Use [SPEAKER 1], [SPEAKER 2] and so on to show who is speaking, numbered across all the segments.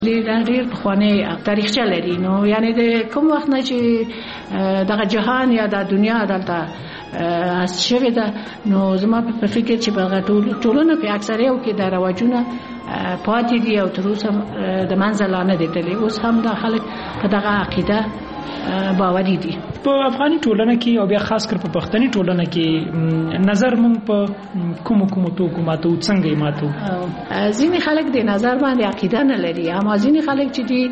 [SPEAKER 1] ډېر پخوانی تاریخچه لري. نو یعنی د کوم وخت نه چې دغه جهان یا د دنیا دلته شوې ده، نو زما په فکر چې په ټولنه په اکثریت کې د رواجونه پاتې دي او تر اوسه د منځه لا نه دي تللي. اوس هم د خلک په دغه عقیده باوري دي.
[SPEAKER 2] په افغاني ټولنه کې او بیا خاص کر په پښتني ټولنه کې نظر مونږ په کومو توکو ماتو څنګه ماتو.
[SPEAKER 1] ځینې خلک د نظر باندې عقیده نه لري، اما ځینې خلک چې دي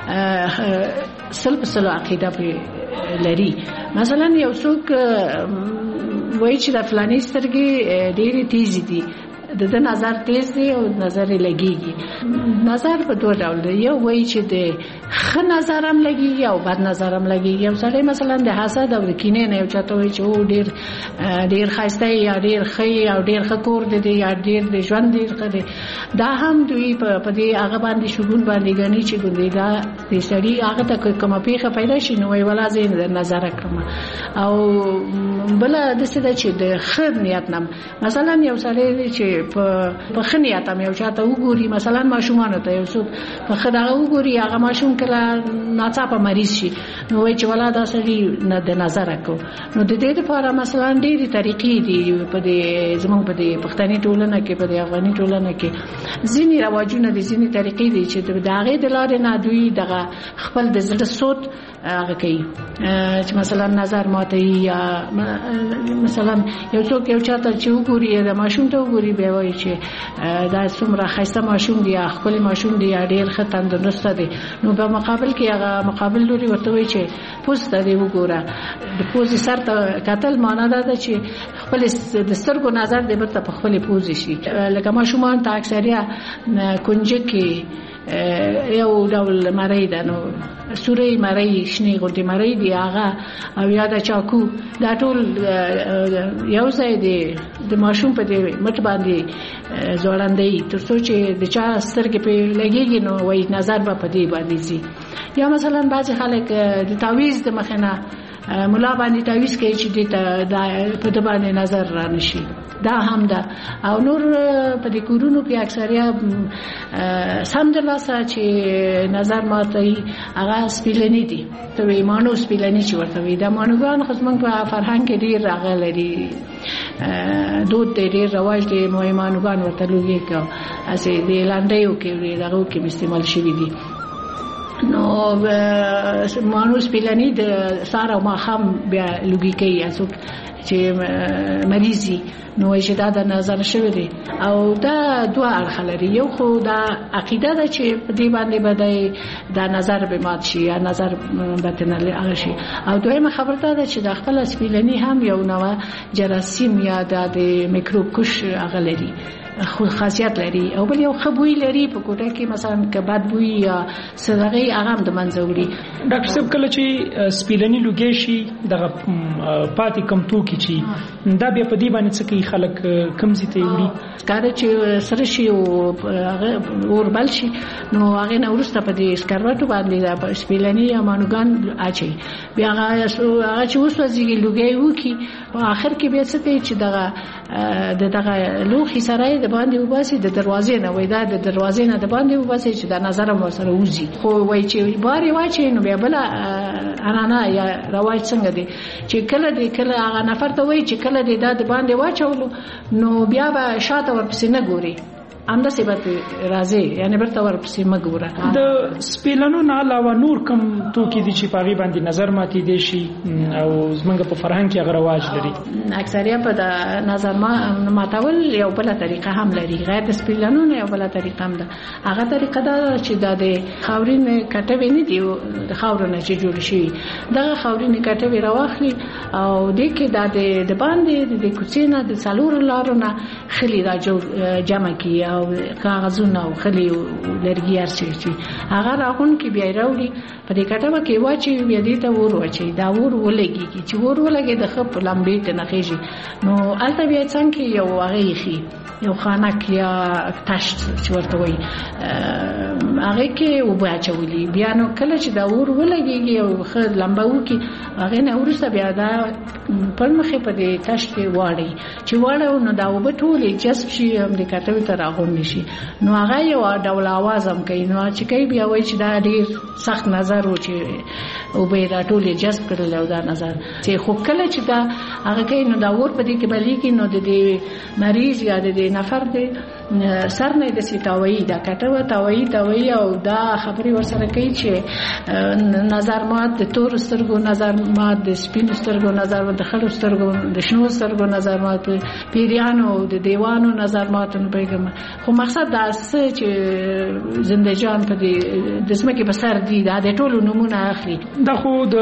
[SPEAKER 1] سل عقیده په لري. مثلا یو څوک وایي چې د فلاني سترګې ډېرې تیزې دي، د نظر تیز دی او نظر لګيږي. نظر په دوه ډول دی، یو وایي چې د ښه نظر هم لګيږي او بد نظر هم لګيږي. یو سړی مثلا د حسد او د کینې نه یو چاته وایي چې او ډېر ښایسته یا ډېر ښه او ډېر ښه کور دی یا ډېر د ژوند ډېر ښه دی، دا هم دوی په دې هغه باندې شګون باندې ګڼي چې ګوندې دا د سړي هغه ته کومه پیښه پیدا شي نو وایي ولا زه یې نظر کړم. او بله داسې ده چې د ښه نیت نه مثلا یو سړی چې په ښه نیت هم یو چاته وګوري، مثلا ماشومانو ته یو څوک په ښه دغه وګوري، هغه ماشوم کله ناڅاپه مریض شي نو وایي چې ولا دا سړي د نظره کو. نو د دې لپاره مثلا ډېرې طریقې دي په دې زموږ په دې پښتني ټولنه کې، په دې افغاني ټولنه کې ځینې رواجونه دي، ځینې طریقې دي چې د هغې د لارې نه دوی دغه خپل د زړه سوت هغه کوي چې مثلا نظر ماتوي. یا مثلا یو څوک یو چاته چې وګوري د ماشوم ته وګوري بیا وایي چې دا څومره ښایسته ماشوم دی یا ښکلی ماشوم دی یا ډېر ښه تندرسته دی. نو په مقابل کې هغه مقابل لوري ورته وایي چې پوست ته دې وګوره. د پوزې سر ته کتل معنا دا ده چې خپل د سترګو نظر دې برته په خپلې پوزې شي. لکه ماشومان ته اکثریه کنجه کې یو ډول مری ده، نو سورې مری شنې غوندې مری دی هغه او یا د چاکو، دا ټول یو ځای دی د ماشوم په دې مټ باندې ځوړندوي تر څو چې د چا سترګې پرې لګېږي نو وایي نظر به په دې باندې ځي. یا مثلا بعضې خلک د تعویض د مخې نه ملا باندې تعویض کوي چې دې ته په ده باندې نظر را نشي، دا هم ده. او نور په دې کورونو کې اکثریه سمدلاسه چې نظر ماتوي هغه سپیلني دي، ته وایي مانو سپیلني چې ورته وایي. دا مانوګان خو زموږ په فرهنګ کې ډېر هغه لري، دود دی، ډېر رواج دی، مانوګان ورته لوګي که هسې د لنډیو کې دغو کې استعمال شوي دي. نو مانو سپیلني د سهار او ماښام بیا لوګي کوي څوک چې مریضي، نو وایي چې دا د نظر شوی دی. او دا دوه اړخه لري، یو خو دا عقیده ده چې په دې باندې به دا نظر به مات شي یا نظر به ترې هغه شي. او دویمه خبره دا ده چې دا خپله سپیلني هم یو نوع جراثیم یا د میکروب کش هغه لري، خاصیت لري. او بل یو ښه بوی لري په کوټه کې، مثلا که بد بوی یا صدغې هغه هم د منځه وړي.
[SPEAKER 2] ډاکټر صاحب کله چې سپیلني لوګی شي دغه پاتې کم توکي چې دا بیا په دې باندې څه کوي، خلک کوم ځای ته یې وړي؟
[SPEAKER 1] ښکاره چې سره شي او اور بل شي نو هغې نه وروسته په دې سکروټو باندې دا سپیلني یا مانوګان اچوي. بیا هغه چې وسوځېږي لوګی وکړي، په آخر کې بیا څه کوي چې دغه لوښي سره یې د باندې وباسي د دروازې نه، وایي دا د دروازې نه د باندې وباسي چې دا نظر هم ورسره وځي. خو وایي چې بار یې واچوي نو بیا بله عنعنه یا رواج څنګه دی چې کله هغه نفر ته وایي چې کله دې دا د باندې واچولو نو بیا به شاته ورپسې نه ګوري، همداسې به راځي، یعنې برته ورپسې مه ګوره.
[SPEAKER 2] د سپیلنو نه علاوه نور کوم توکي دي چې په هغې باندې نظر ماتېدی شي او زموږ په فرهنګ کې هغه رواج لري؟
[SPEAKER 1] اکثریه په د نظر ماتول یو بله طریقه هم لري، غیر د سپیلنو نه یو بله طریقه هم ده. هغه طریقه دا چې دا د خاورینې کټوې نه دي، د خاورو نه چې جوړ شوي دغه خاورینې کټوې راواخلي او دې کې دا د باندې د کوڅې نه د څلورو لارو نه خلي را جمع کړي او کاغذونه او خلي لرګي هر څه چې هغه راغون کې بیا راوړي په دې کټوه کې واچوي، بیا دې ته اور واچوي، دا اور ولګېږي. چې اور ولګي د ښه په لمبې ته نه خېږي نو هلته بیا څنګ کې یو هغه ایښي یو خانک یا تشت چې ورته وایي هغې کې اوبه اچولي بیا نو کله چې دا اور ولګېږي او ښه لمبه وکړي هغې نه وروسته بیا دا پړمخې په دې تشت کې واړوي چې واړوي نو دا اوبه ټولې جذب شي همدې کټوي ته راغونډې شي نو هغه یو ډول اواز هم کوي نو چې کوي بیا وایي چې دا ډېر سخت نظر و چې اوبه یې دا ټولې جذب کړل او دا نظر چې خو کله چې دا هغه کوي نو دا اور په دې کې بلېږي نو د دې مریض یا د دې نفر د سر نه داسې تاویي دا کټوه تاویي او دا خبرې ورسره کوي چې نظر مات د تور سترګو نظر مات د سپینو سترګو نظر مات د خړو سترګو د شنو سترګو نظر مات پیریانو د دیوانو نظر مات نه پیګم خو مقصد دا چې زنده جان په دې د ځمکې په سر دی دا د ټولو نمونه اخلي
[SPEAKER 2] دا خو د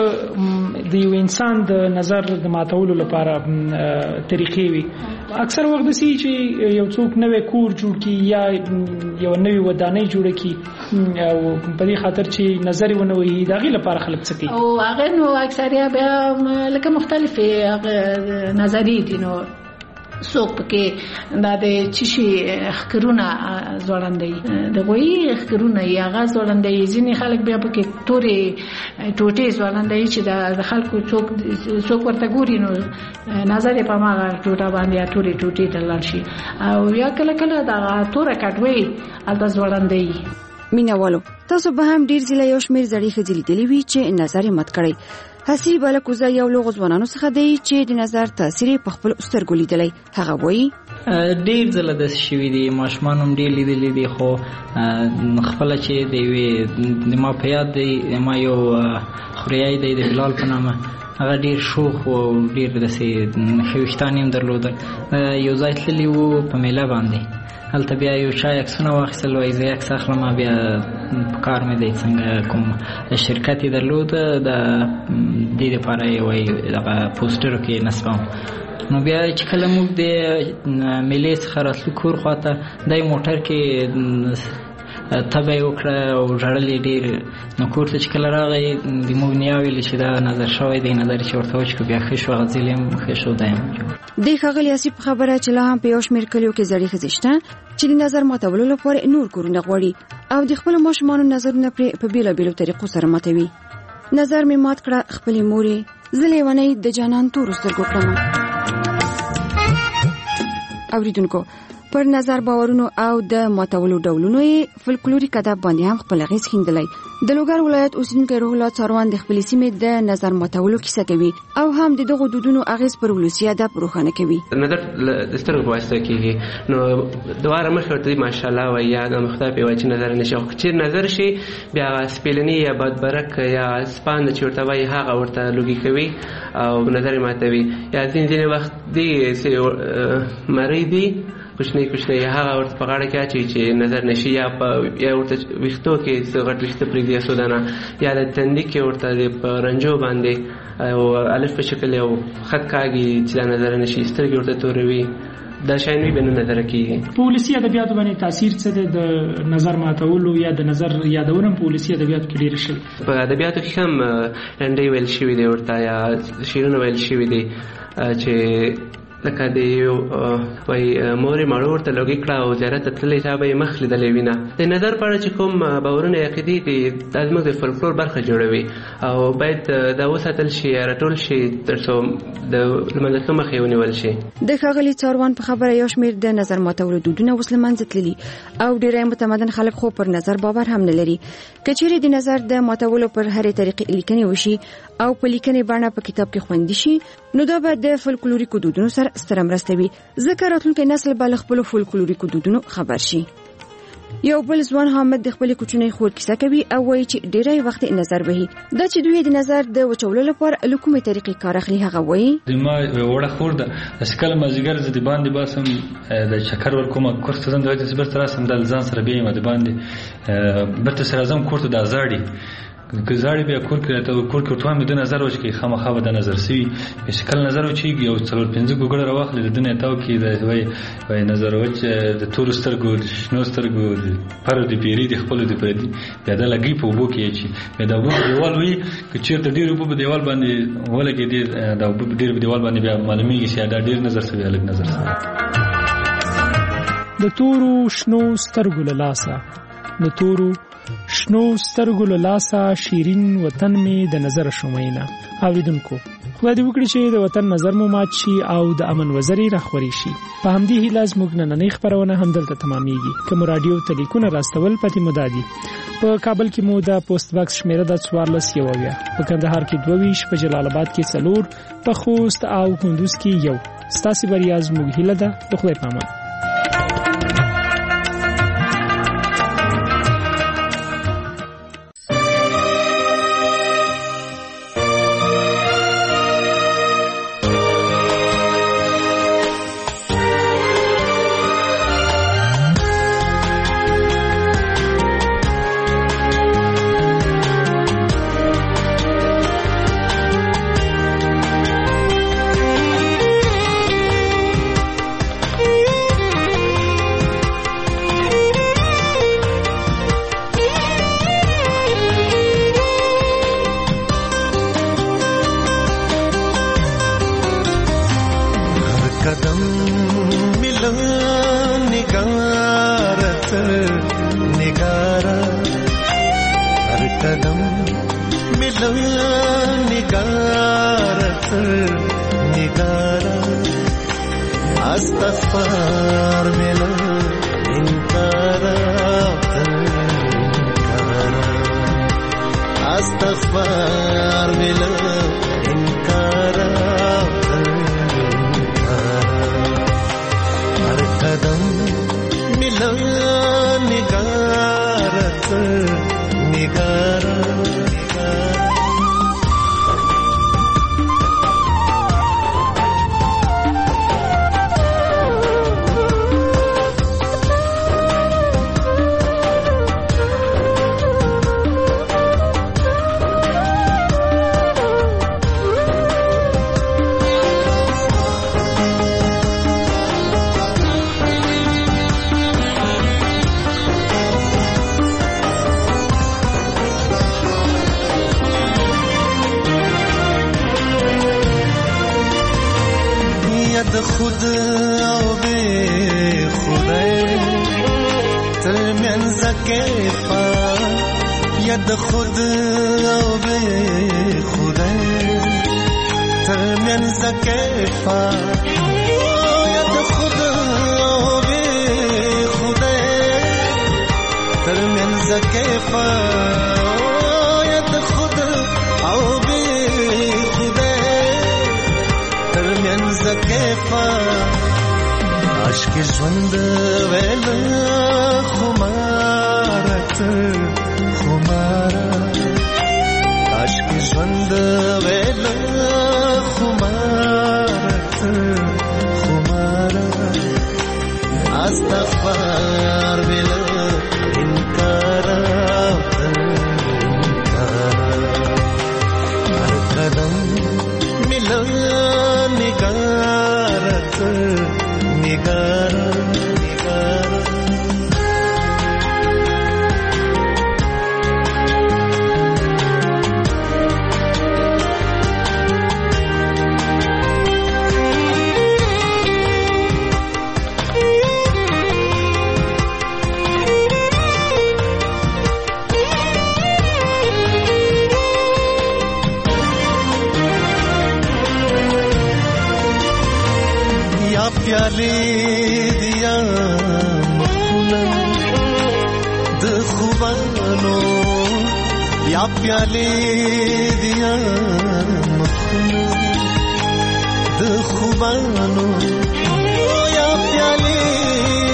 [SPEAKER 2] یو انسان د نظر د ماتولو لپاره طریقې وي اکثر وخت د سې چې یو څوک نوې کور جوړ کی یا یو نوې ودانۍ جوړ کی او په دې خاطر چې نظر ونوي دا غي لپاره خلک څه کوي
[SPEAKER 1] او هغه نو اکثریه بیا لکه مختلفه نظریې دي نو څوک پکې دا د چشي خکرونه ځوړندې د غوي خکرونه یا غاز ځوړندې ځینې خلک بیا پکې تورې ټوټې ځوړندې چې د خلکو څوک ورته ګوري نو نظر په ما ټوټه باندې تورې ټوټې تلل شي او یا کله کله دا تور کټوي الته ځوړندې
[SPEAKER 3] مینوالو تاسو به هم ډیر ځله یو شمیر زړې خځلې دلی وی چې نظر مت کړی حسی بلکوزه یو لوغ ځوانانو څخه دی چې د نظر تاثیر په خپل سترګو لیدلی هغه وایي
[SPEAKER 4] ډیر ځله د شوی دی ماشومان هم ډیر لیدلی دی خو خپل چې دی وی د ما په یاد دی ما یو خریای دی د بلال په نامه هغه ډیر شوخ او ډیر دسې خوشتانیم درلودل یو ځای تللی وو په میله باندې هلته بیا یو چا عکسونه واخیستل وایي زه عکس اخلم بیا په کار مې دی څنګه کوم شرکت یې درلود د دې دپاره یې وایي دغه پوسټرو کې نصبم نو بیا چې کله موږ د میلې څخه راتلو کور خواته دی موټر کې تبه یې وکړه او ژړل یې ډېر نو کور ته چې کله راغی د موږ نیا ویلې چې دا نظر شوی دی نظر چې ورته وچ کړو بیا ښه شو هغه ځیل هم ښه شو دا یم
[SPEAKER 3] د ښاغلي اسیب خبره چې لا هم په یو شمېر کلیو کې زړې ښځې شته چې د نظر ماتولو لپاره نور کورونه غواړي او د خپلو ماشومانو نظرونه پرې په بېلابېلو طریقو سره ماتوي نظر مې مات کړه خپلې مورې زه لیونۍ د جانان تورو سترګو کړمه اوریدونکو پر نظر باورونو او د ماتولو ډولونو یې فلکلوریک ادب باندې هم خپل اغېز ښندلی د لوګر ولایت اوسیدونکی روح الله څاروان د خپلې سیمې د نظر ماتولو کیسه کوي او هم د دغو دودونو اغېز پر ولسي ادب روښانه کوي
[SPEAKER 5] نظر د سترګو په واسطه کېږي نو دواره مخکې ورته ماشاءالله وایي یا خدای پې وایي چې نظر نه شي خو چې نظر شي بیا هغه سپېلني یا بدبرک یا سپانده چې ورته وایي هغه ورته لوګي کوي او نظر یې ماتوي یا ځینې وخت دی مرۍ دی کوچنی هغه ورته په غاړه کې اچوي چې نظر نشي یا ورته ویښتو کې څه غټ ویښته پرېږدي یا څو دانه یا د تندي کې ورته په رنجو باندې او الف په شکل یو خط کاږي چې دا نظر نشي سترګې ورته توروي دا شیان وي به نه نظر کېږي
[SPEAKER 2] په ولسي ادبیاتو باندې تاثیر څه دی د نظر ماتولو یا د نظر یادونه په ولسي ادبیاتو کې ډېره شوې
[SPEAKER 5] په ادبیاتو کې هم لنډۍ ویل شوي دی ورته یا شعرونه ویل شوي دي چې لکه د یو وایي مورې مړو ورته لوګي کړه او زیارت ته تللی چا به یې مخ لیدلی وینه د نظر په اړه چې کوم باورونه عقیدې دي دا زموږ د فولکلور برخه جوړوي او باید دا وساتل شي یا راټول شي تر څو د لمانځه مخې ونیول شي
[SPEAKER 3] د ښاغلي څاروان په خبره یو شمېر د نظر ماتولو دودونه اوس له منځه تللي او ډېری متمدن خلک خو پر نظر باور هم نه لري که چیرې د نظر د ماتولو پر هرې طریقې لیکنې وشي او په لیکنې بڼه په کتاب کې خوندي شي نو دا به د فولکلوریکو دودونو سره ستره مرسته وي ځکه راتلونکی نسل به له خپلو فولکلوریکو دودونو خبر شي یو بل ځوان حامد د خپلې کوچنۍ خور کیسه کوي او وایي چې ډېری وخت نظر وهي دا چې دوی د نظر د وچولو لپاره له کومې طریقې کار اخلي هغه وایي
[SPEAKER 6] ما وړه خور ده چې کله مازدیګر زه د باندې باسم د چکر ورکوم کور ته ځم د وایي چې برته راسم د ځان سره بیایم د باندې برته سره ځم کور ته د ازاړي که زاړی بیا کور کې ورته وایم د نظر وچکې خامخا به د نظر سوي چې کله نظر وچېږي یو 4-5 ګوګړه راواخلي د دنیا تاو کې وایي نظر وچ د تورو سترګو د شنو سترګو د پرو د پیري د خپلو د پردي بیا دا لګي په اوبو کې اچي بیا د اوبو په دیوال وي که چېرته ډېر اوبه په دیوال باندې ولګي د اوبو ډېر په دیوال باندې بیا معلومېږي چې دا ډېر نظر سوي لږ نظر سوي
[SPEAKER 2] د تورو شنو سترګو له لاسه، د تورو شنو سترګو له لاسه شیرین وطن می د نظر شومینا. اوریدونکو خدای دې وکړي چې د وطن نظر مو مات شي او د امن وزري راخوري شي. په همدې هیله زموږ نننۍ خبرونه همدلته تمامېږي. کوم رادیو ټلیفون راستول پاتې مدادي په کابل کې مو د پوسټ باکس شمیره د 14 په کندهار کې 22 په جلال آباد کې 4 په خوست او کندوز کې 1. ستاسو بریا زموږ هیله ده. د خدای په امان.
[SPEAKER 7] خوبانو یا پیالی